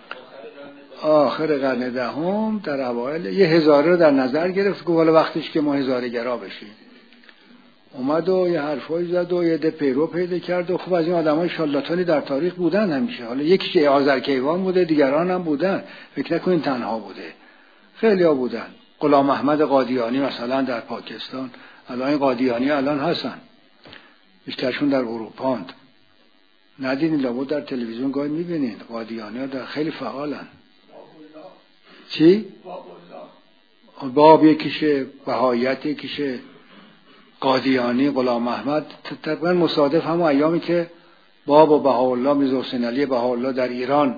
آخر قرن دهم در اوایل یه هزاره رو در نظر گرفت، گفت حالا وقتش که ما هزاره گرا بشیم. اومد و یه حرفایی زد و یه ده پیرو پیدا کرد و خب از این آدمای شالاتانی در تاریخ بودن همیشه. حالا یکیش آذرکیوان بوده، دیگران هم بودن، فکر نکنین تنها بوده، خیلی ها بودن. غلام احمد قادیانی مثلا در پاکستان، الان این قادیانی الان هستن، بیشترشون در اروپا هستند. ندیدین لابد در تلویزیون گاهی میبینین قادیانی ها در خیلی فعالن. چی؟ باب یکیشه، بهایت یکیشه، قادیانی، غلام احمد. تقریبا مصادف همون ایامی که باب و بهاءالله میرزا حسین علی بهاءالله در ایران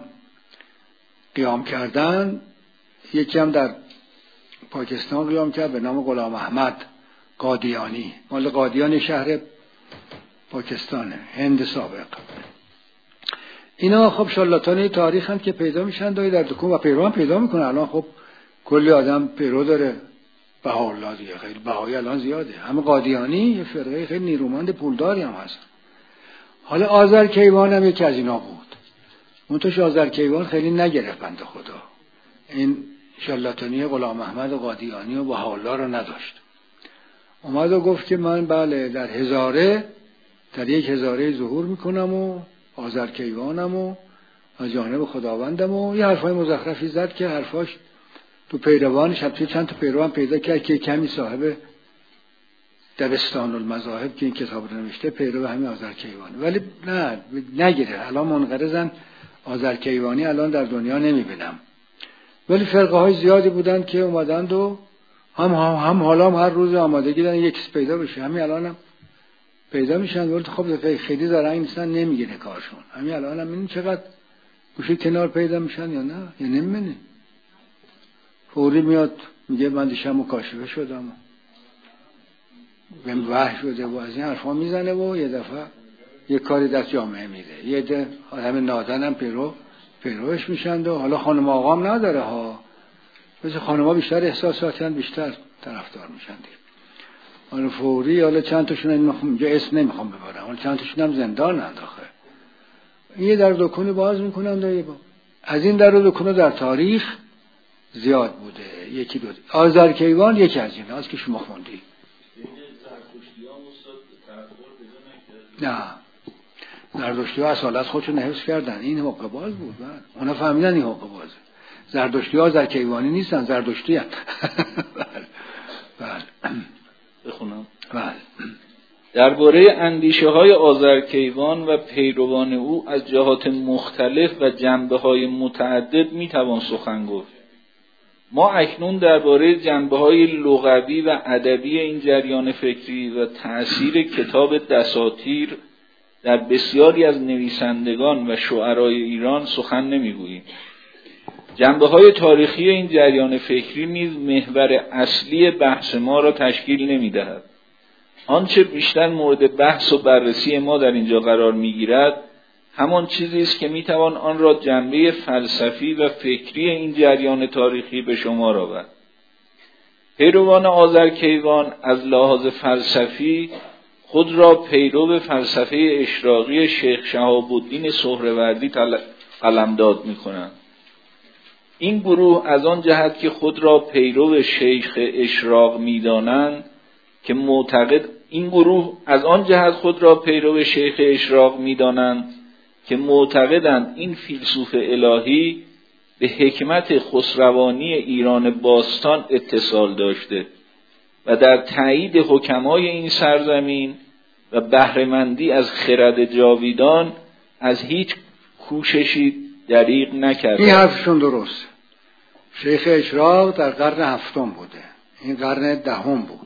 قیام کردن، یکی هم در پاکستان قیام کرد به نام غلام احمد قادیانی. مال قادیان شهر پاکستانه، هند سابق. اینا خب شالاتان تاریخ هم که پیدا میشن دایی در دکون و پیرو هم پیدا میکنه. الان خب کلی آدم پیرو داره بهاءالله دیگه، خیلی بهایی الان زیاده. همه قادیانی یه فرقه خیلی نیرومند پولداری هم هست. حالا آذرکیوان هم یکی از اینا بود. منتش آذرکیوان خیلی نگرفت بنده خدا، این شالاتانی غلام احمد قادیانی و بهاءالله رو نداشت. اومد و گفت که من بله در هزاره، در یک هزاره ظهور میکنم و آذرکیوانم و از جانب خداوندم و یه حرفای مزخرفی زد که حرفاش تو پیروانش حتی چند تا پیرو هم پیدا کرد که کمی صاحب دبستان المذاهب که این کتاب رو نوشته پیرو همین آذرکیوانی. ولی نه نگیره، الان منقرضن آذرکیوانی الان در دنیا نمیبینم. ولی فرقه های زیادی بودن که اومدند و هم هم, هم حالا هم هر روز آمادگی دارن یکیش پیدا بشه. همین الان هم پیدا میشن، ولی خب خیلی زرنگ نیستن، نمیگیره کارشون. همین الان هم این چقدر گوشه کنار پیدا میشن یا نه یا نمیبینه، فوری میاد میگه من دیشب مکاشفه شدم، بهم وحی شده و از این حرفا میزنه و یه دفعه یه کاری دست جامعه میده. یه ده آدم نادن هم پیرو پیروش میشند و حالا خانم آقام نداره ها، مثل خانم ها بیشتر احساساتی هستند، بیشتر طرفدار میشن دیگه. حالا فوری حالا چند تاشون اینجا اسم نمیخوام ببرم، حالا چند تاشون هم زندان انداخته. یه در دکونی باز میکنن دیگه. از این در دکونه در تاریخ زیاد بوده، یکی دو آذرکیوان یکی از اینا است که شما خوندی. نه زردشتی ها اصالت خودشون حفظ کردن، این حقه باز بود، اونا فهمیدن این حقه بازه. زردشتی ها آذرکیوانی نیستن، زردشتی هستن. بله بخونم. بله. درباره اندیشه های آذرکیوان و پیروان او از جهات مختلف و جنبه های متعدد می توان سخن گفت. ما اکنون درباره جنبه های لغوی و ادبی این جریان فکری و تأثیر کتاب دساتیر در بسیاری از نویسندگان و شعرای ایران سخن نمیگوییم. جنبه های تاریخی این جریان فکری نیز محور اصلی بحث ما را تشکیل نمیدهد. آنچه بیشتر مورد بحث و بررسی ما در اینجا قرار میگیرد همان چیزی است که میتوان آن را جنبه فلسفی و فکری این جریان تاریخی به شمار آورد. پیروان آذرکیوان از لحاظ فلسفی خود را پیرو فلسفه اشراقی شیخ شهاب الدین سهروردی قلمداد می‌کنند. این گروه از آن جهت که خود را پیرو شیخ اشراق می‌دانند که معتقد این گروه از آن جهت خود را پیرو شیخ اشراق می‌دانند که معتقدند این فیلسوف الهی به حکمت خسروانی ایران باستان اتصال داشته و در تایید حکمای این سرزمین و بهره‌مندی از خرد جاویدان از هیچ کوششی دریغ نکرده. این حرفشون درست. شیخ اشراق در قرن هفتم بوده، این قرن دهم بود،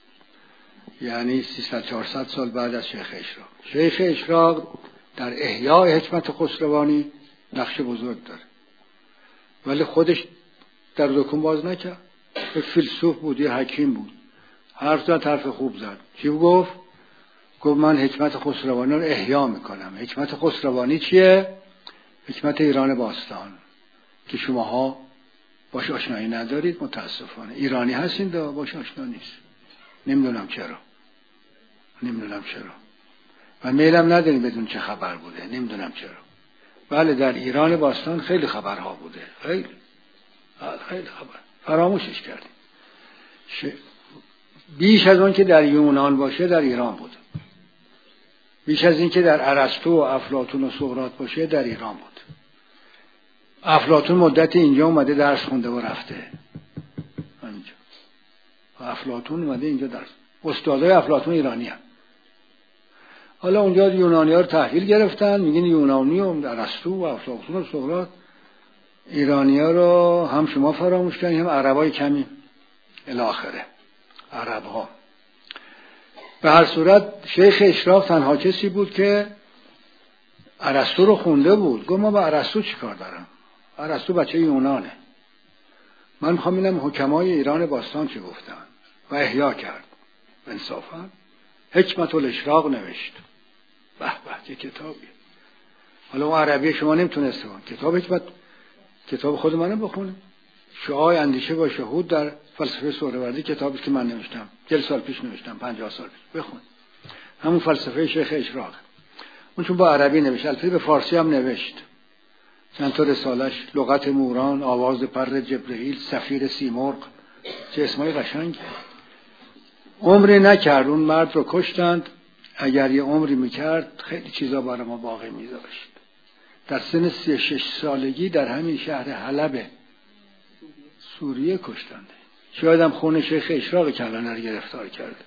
یعنی سیصد چهارصد سال بعد از شیخ اشراق. شیخ اشراق در احیاء حکمت خسروانی نقش بزرگ داره، ولی خودش در دکون باز نکرد. فیلسوف بود، یه حکیم بود، حرف زد، حرف خوب زد. چی گفت؟ گفت من حکمت خسروانی رو احیا میکنم. حکمت خسروانی چیه؟ حکمت ایران باستان که شماها باش آشنایی ندارید متاسفانه. ایرانی هستین دا باش آشنا نیست. نمیدونم چرا نمیدونم چرا و میلم نداریم بدون چه خبر بوده، نمیدونم چرا. بله در ایران باستان خیلی خبرها بوده، خیلی خیلی خبر، فراموشش کردیم. ش... بیش از اون که در یونان باشه در ایران بوده، بیش از این که در ارسطو و افلاطون و سقراط باشه در ایران بود. افلاطون مدت اینجا اومده درس خونده و رفته همینجا. افلاطون اومده اینجا درس، استادای افلاطون ایرانی هم. حالا اونجا یونانی ها رو تحویل گرفتن، میگن یونانی و ارسطو و افلاطون و سقراط. ایرانی ها رو هم شما فراموش کنید، هم عربای کمی الاخره عرب ها. به هر صورت شیخ اشراق تنها کسی بود که ارسطو رو خونده بود. گفت ما با ارسطو چی کار دارم؟ ارسطو بچه یونانه، من میخوام ببینم حکمای ایران باستان چی گفتن و احیا کرد. انصافا حکمت الاشراق نوشت. به به چه کتابی. حالا اون عربی شما نمیتونست کن کتاب حکمت، کتاب خود منو بخونه. شعاع اندیشه و شهود در فلسفه سهروردی، کتابی که من نوشتم چهل سال پیش نوشتم، پنجاه سال پیش، بخون. همون فلسفه شیخ اشراق. اون چون با عربی نوشت، البته به فارسی هم نوشت. چند تا رسالش، لغت موران، آواز پر جبرئیل، سفیر سیمرغ، چه اسمای قشنگی. عمری نکرد، اون مرد رو کشتند. اگر یه عمری میکرد خیلی چیزا برای ما باقی میذاشت. در سن سی و شش سالگی در همین شهر حلب سوریه کشتند. شاید هم خون شیخ اشراق کلانه رو گرفتار کرد.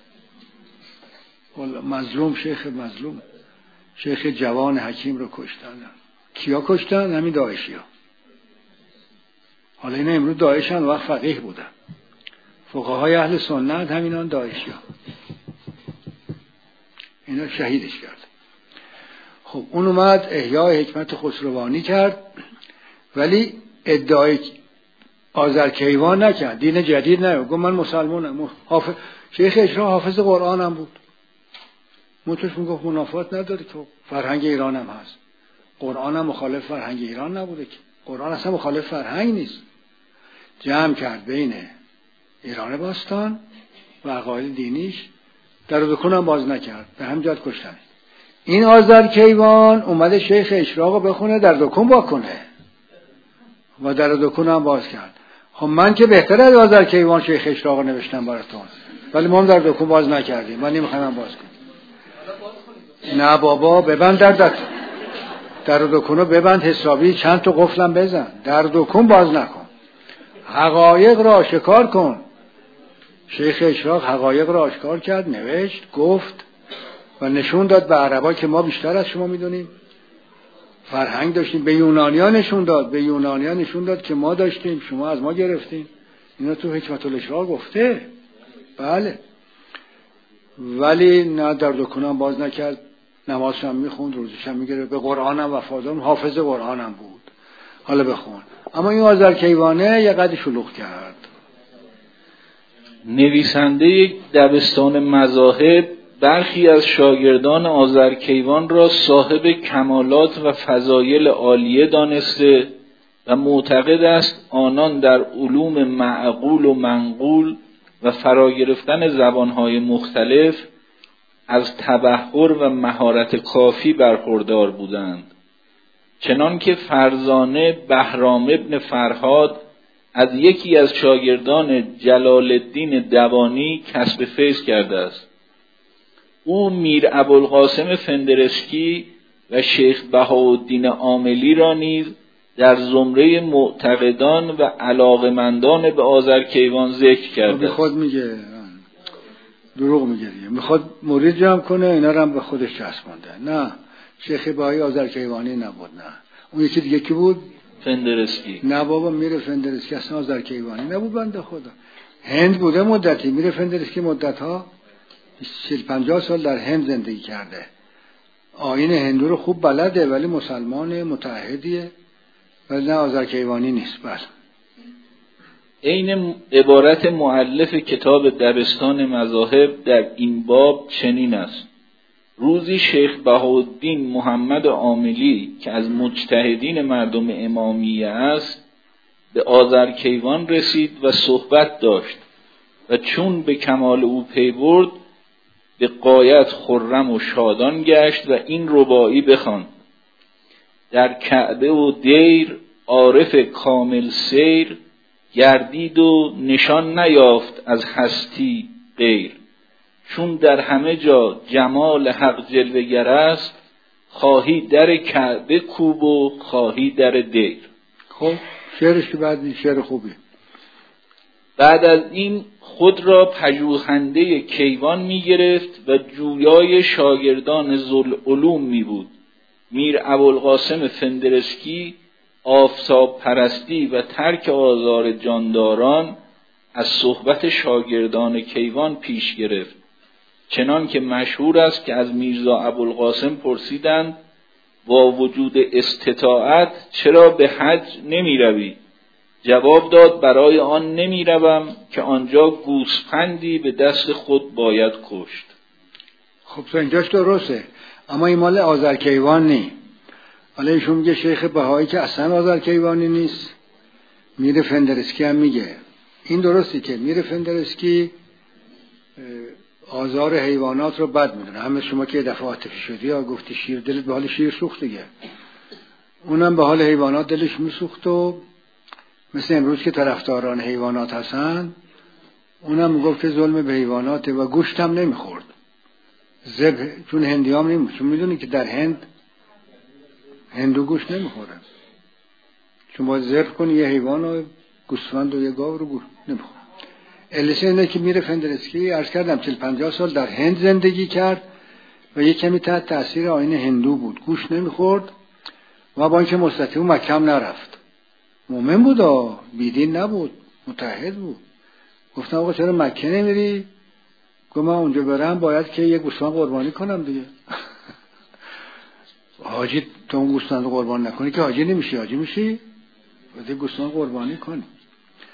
مظلوم، شیخ مظلوم، شیخ جوان حکیم رو کشتند. کیا کشتن؟ همین داعشی ها. حالا این امروز داعش هم وقت فقیه بودن. فقهای اهل سنت همینان داعشی ها. اینا شهیدش کرد. خب اون اومد احیای حکمت خسروانی کرد، ولی ادعای آذرکیوان نکرد، دین جدید نه، گفت من مسلمانم. حافظ شیخ اشراق حافظ قرآنم بود، منتش میگفت منافات نداره که فرهنگ ایران هم هست، قرآن هم مخالف فرهنگ ایران نبوده که، قرآن اصلا مخالف فرهنگ نیست. جمع کرد بین ایران باستان و عقاید دینیش، در دکون هم باز نکرد، به هم جد کشتن. این آذرکیوان اومده شیخ اشراق رو بخونه، در دکون با کنه و در دکون هم باز کرد. خب من که بهتره از آذرکیوان شیخ اشراق رو نوشتم براتون، ولی ما هم در دکون باز نکردیم، من نمیخوام باز کنم. نه بابا ببند در دکون، در دکون رو ببند حسابی، چند تا قفلم بزن، در دکون باز نکن، حقایق را آشکار کن. شیخ اشراق حقایق را آشکار کرد، نوشت، گفت و نشون داد به عربا که ما بیشتر از شما میدونیم، فرهنگ داشتیم. به یونانیان نشون داد، به یونانیان نشون داد که ما داشتیم، شما از ما گرفتیم. اینا تو حکمت الاشراق گفته. بله، ولی نه در دکونم باز نکرد، نمازش هم میخوند، روزش هم میگرفت، به قرآن هم وفادار، حافظ قرآن هم بود. حالا بخون. اما این آذرکیوانه یه قدر شلوغ کرد. نویسنده دبستان مذاهب برخی از شاگردان آذرکیوان را صاحب کمالات و فضایل عالیه دانسته و معتقد است آنان در علوم معقول و منقول و فرا گرفتن زبانهای مختلف از تبحر و مهارت کافی برخوردار بودند، چنان که فرزانه بهرام ابن فرهاد از یکی از شاگردان جلال الدین دوانی کسب فیض کرده است. او میر ابوالقاسم فندرسکی و شیخ بهاءالدین عاملی را نیز در زمره معتقدان و علاقمندان به آذرکیوان ذکر کرده است. خود میگه دروغ میگه دیگه، میخواد مرید جمع کنه، اینا رو هم به خودش چسبونده. نه، شیخ بهایی آذرکیوانی نبود. نه، اون یکی دیگه کی بود؟ فندرسکی. نه بابا، میر فندرسکی اصلا آذرکیوانی نبود، بنده خدا. هند بوده مدتی. میر فندرسکی مدت ها چهل پنجاه سال در هند زندگی کرده، آیین هندو رو خوب بلده، ولی مسلمان متعهدیه، ولی نه آذرکیوانی نیست. بله. عین عبارت مؤلف کتاب دبستان مذاهب در این باب چنین است: روزی شیخ بهاءالدین محمد عاملی که از مجتهدین مردم امامیه است به آذرکیوان رسید و صحبت داشت و چون به کمال او پی برد به غایت خرم و شادان گشت و این رباعی بخواند: در کعبه و دیر عارف کامل سیر، گردید و نشان نیافت از هستی غیر. چون در همه جا جمال حق جلوه گر است، خواهی در کعبه کوب و خواهی در دیر. خب شعرش که بعد شعر خوبی. بعد از این خود را پژوهنده کیوان می گرفت و جویای شاگردان ذوالعلوم می بود. میر ابوالقاسم فندرسکی آفتاب پرستی و ترک آزار جانداران از صحبت شاگردان کیوان پیش گرفت، چنان که مشهور است که از میرزا ابوالقاسم پرسیدند با وجود استطاعت چرا به حج نمی روی؟ جواب داد برای آن نمی روم که آنجا گوسفندی به دست خود باید کشت. خب تو اینجاش درسته، اما این مال آذرکیوان نی. حالا ایشون میگه شیخ بهایی که اصلا آذرکیوانی نیست. میر فندرسکی هم میگه این درستی که میر فندرسکی آزار حیوانات رو بد میدونه. همه شما که دفعه عاطفی شدی یا گفتی شیر، دلت به حال شیر سوخت دیگه، اونم به حال حیوانات دلش میسوخت و مثل امروز که طرفداران حیوانات هستن، اونم میگفت که ظلم به حیواناته و گوشت هم نمیخورد. ذبح، چون هندی هم نمیخورد، چون میدونی که در هند هندو گوشت نمیخورن، چون باید ذبح کنی یه حیوان و گوسفند و یه گاو رو گوشت نمیخورن. علت اینه که میر فندرسکی عرض کردم چهل پنجاه سال در هند زندگی کرد و یه کمی تحت تاثیر آیین هندو بود، گوشت نمیخورد و با اینکه مستطیع مکه هم نرفت، مومن بود و بیدین نبود، متحد بود. گفتم آقا چرا مکه نمیری؟ گفت من اونجا برم باید که یه گوسفند قربانی کنم دیگه. حاجی تو اون گوسفند قربان نکنی که حاجی نمیشی، حاجی میشی باید گوسفند قربانی کنی.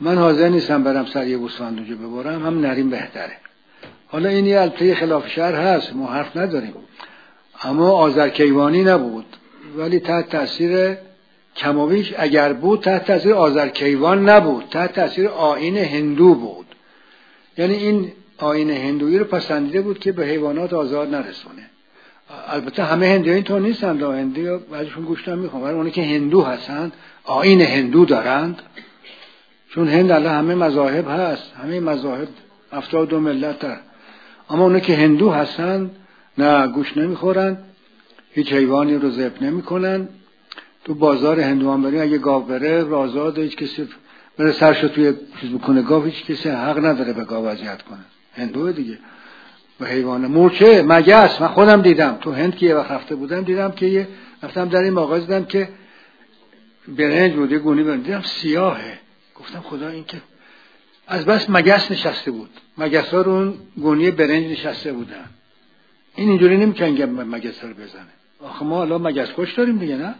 من حاضر نیستم برم سر یه گوسفند اونجا ببرم، هم نریم بهتره. حالا این یه البته خلاف شرع هست، ما حرف نداریم، اما آذرکیوانی نبود، ولی تحت تاثیر کمابیش اگر بود تحت تاثیر آذرکیوان نبود، تحت تاثیر آیین هندو بود. یعنی این آیین هندویی رو پسندیده بود که به حیوانات آزار نرسونه. البته همه هندوها اینطور نیستند، هندوها بعضیشون گوشت هم میخوان، ولی اونایی که هندو هستند آیین هندو دارند، چون هند الان همه مذاهب هست، همه مذاهب هفتاد و دو ملت دارن، اما اونایی که هندو هستند نه گوشت نمیخورن، هیچ حیوانی رو ذبح نمیکنن. تو بازار هندو هم بریم، اگه گاو بره رازاد، هیچ کسی بره سرشو توی چیز بکنه گاو، هیچ کسی حق نداره به گاو اذیت کنه. هندوه دیگه. و حیوان مورچه، مگس، من خودم دیدم تو هند که یه وقت رفته بودم، دیدم که یه رفتم در این مغازه دیدم که برنج بود، یه گونی برنج دیدم سیاهه، گفتم خدا این که از بس مگس نشسته بود، مگس ها رو اون گونی برنج نشسته بودن. این اینجوری نمیکنه که مگس ها رو بزنه. آخه ما الان مگس کش داریم دیگه، نه؟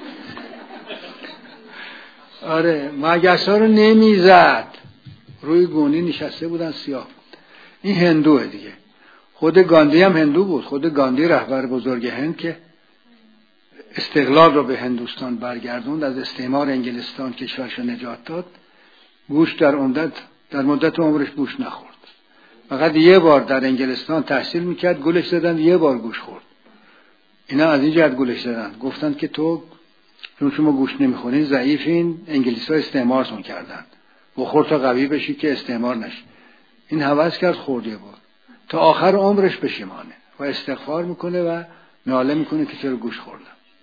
آره مگس ها رو نمیزد، روی گونی نشسته بودن، سیاه بود. این هندوه دیگه. خود گاندی هم هندو بود، خود گاندی رهبر بزرگ هند که استقلال رو به هندوستان برگردوند، از استعمار انگلستان کشورش نجات داد، گوشت در مدت در مدت عمرش گوشت نخورد. فقط یه بار در انگلستان تحصیل میکرد، گولش زدن، یه بار گوشت خورد. اینا از این جهت گولش زدن، گفتن که تو چون شما گوشت نمیخورین ضعیفین، انگلیس‌ها استعمارتون کردن، بخور تا قوی بشی که استعمار نشی. این هوس کرد، خورد یه بار، تا آخر عمرش پشیمانه و استغفار میکنه و ناله میکنه که چرا گوشت خوردم.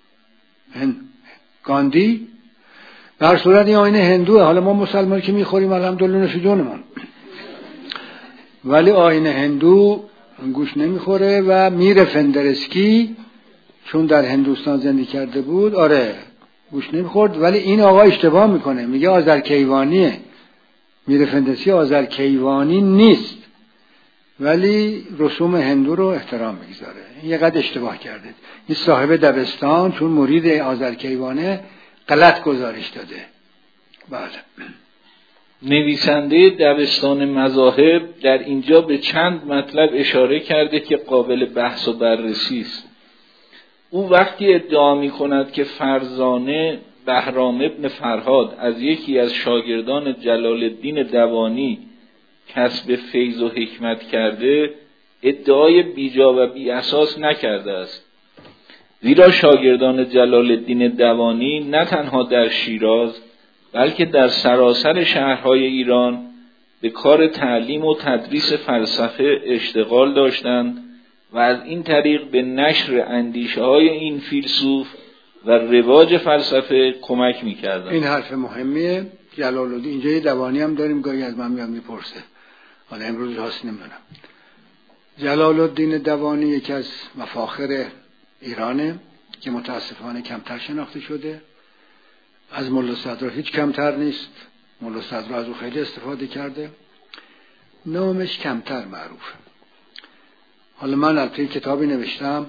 گاندی در صورت این آیین هندوه. حالا ما مسلمان که میخوریم الحمدلله نوش جونمون، ولی آیین هندو گوشت نمیخوره. و میر فندرسکی چون در هندوستان زندگی کرده بود، آره گوشت نمیخورد، ولی این آقا اشتباه میکنه، میگه آذرکیوانیه. میر فندرسکی آذرکیوانی نیست، ولی رسوم هندو رو احترام میگذاره. این یه قد اشتباه کرده. این صاحب دبستان چون مرید آذرکیوانه غلط گزارش داده. بله. نویسنده دبستان مذاهب در اینجا به چند مطلب اشاره کرده که قابل بحث و بررسی است. او وقتی ادعا می کند که فرزانه بهرام ابن فرهاد از یکی از شاگردان جلال الدین دوانی کسب فیض و حکمت کرده، ادعای بیجا و بی اساس نکرده است. زیرا شاگردان جلال الدین دوانی نه تنها در شیراز بلکه در سراسر شهرهای ایران به کار تعلیم و تدریس فلسفه اشتغال داشتند و از این طریق به نشر اندیشه های این فیلسوف و رواج فلسفه کمک می‌کردند. این حرف مهمیه. جلال الدین اینجا یه دوانی هم داریم، گاهی از من میام میپرسه، حالا امروز هاست نمیدونم. جلال الدین دوانی یکی از مفاخر ایرانه که متاسفانه کمتر شناخته شده. از ملا صدرا هیچ کمتر نیست، ملا صدرا از او خیلی استفاده کرده، نامش کمتر معروفه. حالا من البته کتابی نوشتم،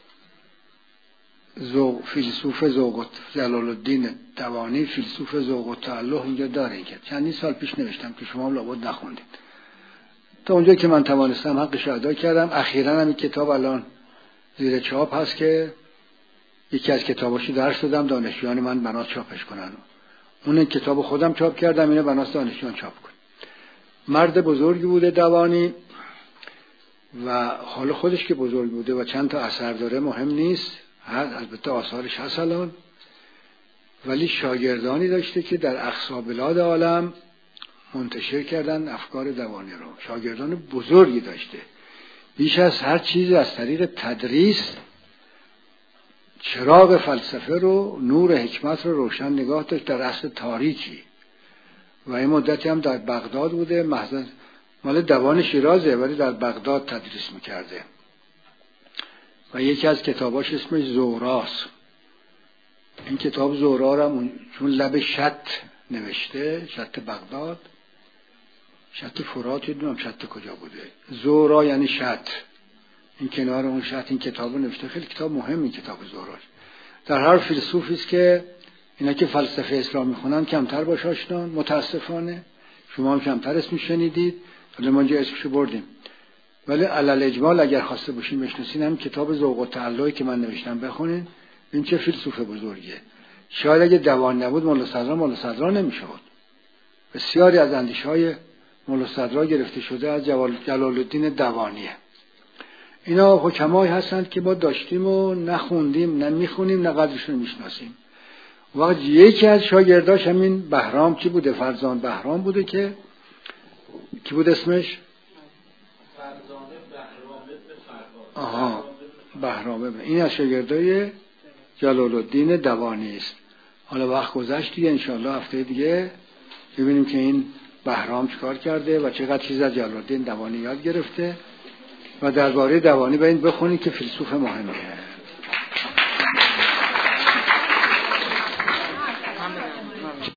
زوق فیلسوف ذوق جلال الدین دوانی، فیلسوف ذوق و تعلق، اینجا داره که چندین سال پیش نوشتم که شما لابد نخوندید. تا اونجا که من توانستم حقش رو ادا کردم. اخیراً هم این کتاب الان زیر چاپ هست که یکی از کتاباشو درس دادم دانشجویان من بناس چاپش کنن. اون کتاب خودم چاپ کردم، اینو بناس دانشجویان چاپ کن. مرد بزرگی بوده دوانی و حالا خودش که بزرگ بوده و چند تا اثر داره مهم نیست، البته آثارش هست الان، ولی شاگردانی داشته که در اقصا بلاد عالم منتشر کردن افکار دوانی رو. شاگردان بزرگی داشته، بیش از هر چیز از طریق تدریس چراغ فلسفه رو، نور حکمت رو روشن نگاه داشت در عصر تاریکی. و این مدتی هم در بغداد بوده، محض مال دوان شیرازه ولی در بغداد تدریس میکرده. و یکی از کتاباش اسمش زوراست. این کتاب زورا رو چون لب شط نوشته، شط بغداد، شط فرات، نمیدونم شط کجا بوده. زورا یعنی شط، این کنار اون شط این کتاب رو نوشته. خیلی کتاب مهمی کتاب زوراش. در هر فیلسوفی است که اینا که فلسفه اسلام میخونن کمتر باش آشنان، متاسفانه. شما هم کمتر اسمش شنیدید، ولی ما اینجا اسمشو بردیم. ولی علل اجمال اگر خواسته باشین بشناسین هم کتاب ذوق التعلق که من نوشتم بخونین. این چه فیلسوف بزرگیه. شاید اگه دوان نبود مولا صدرا مولا صدرا نمیشد. بسیاری از اندیشه‌های مولا صدرا گرفته شده از جلال الدین دوانیه. اینا حکمایی هستند که ما داشتیم و نخوندیم، نه میخونیم، نه قدرشون میشناسیم. وقت یکی از شاگرداش همین بهرام کی بوده؟ فرزان بهرام بوده که کی بود اسمش؟ فرزانه بهرام ابن فرهاد. آها بهرام ابن. این از شاگردای جلال الدین دوانی است. حالا وقت گذشت دیگه، انشاءالله هفته دیگه ببینیم که این بهرام چیکار کرده و چقدر چیز از جلال الدین دوانی یاد گرفته و درباره دوانی باید بخونید که فیلسوف مهمیه.